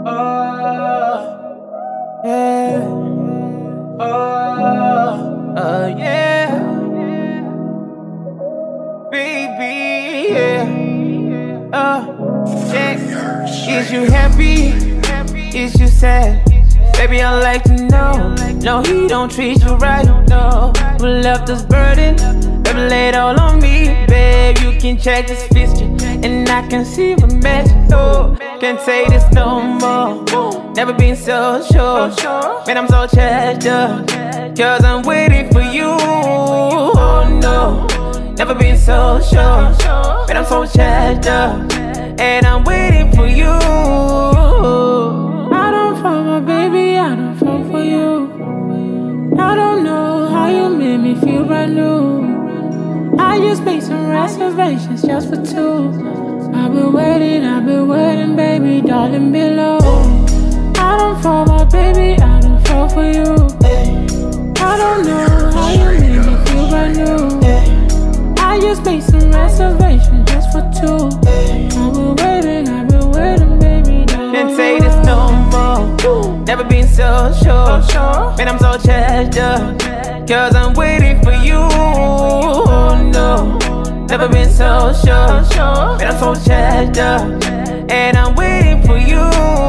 Yeah. Yeah. Baby, yeah. Check. Is you happy? Is you sad? Baby, I'd like to know. No, he don't treat you right, no. Who left us burden? Baby, lay it all on me, babe. You can check this fixture, and I can see what match. Oh, can't say this no more. Never been so sure. Man, I'm so charged up, cause I'm waiting for you. Oh no, never been so sure. Man, I'm so charged up, and I'm waiting for you. I don't fall, my baby, I don't fall for you. I don't know how you made me feel brand new. I just made some reservations just for two. I've been waiting, baby, darling, below. I don't fall, my baby, I don't fall for you. I don't know how you made me feel brand new. I just made some reservations just for two. I've been waiting, baby, darling. Can't say this no more. Never been so sure. Man, I'm so charged up, cause I'm waiting for you. Oh no, never been so sure. Man, I'm so charged up, and I'm waiting for you.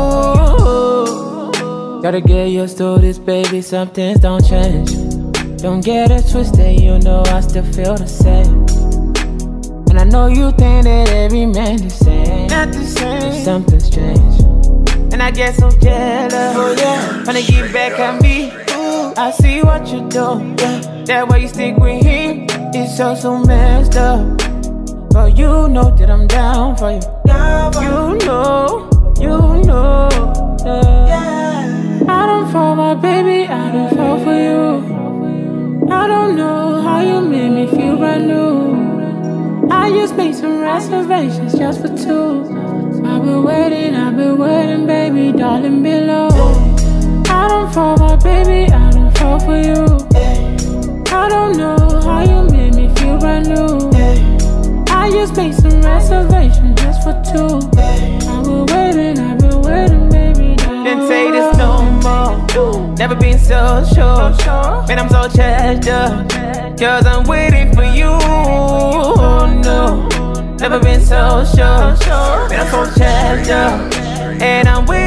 Gotta get used to this, baby, some things don't change. Don't get it twisted, you know I still feel the same. And I know you think that every man the same. Not the same, but something's changed, and I get so jealous. Oh yeah, wanna get back at me. I see what you do, yeah. That way you stick with him, it's so messed up. But you know that I'm down for you. You know, yeah. I don't fall, my baby, I don't fall for you. I don't know how you made me feel brand new. I just made some reservations just for two. I've been waiting, baby, darling, below. I don't fall, my baby, I don't fall for you. I don't know how you made me feel brand new. I just made some reservations just for two. I've been waiting, baby, darling. Didn't say this no more. Never been so sure. Man, I'm so charged up, cause I'm waiting for you. Oh no, never been so sure. Man, I'm so charged up, and I'm waiting.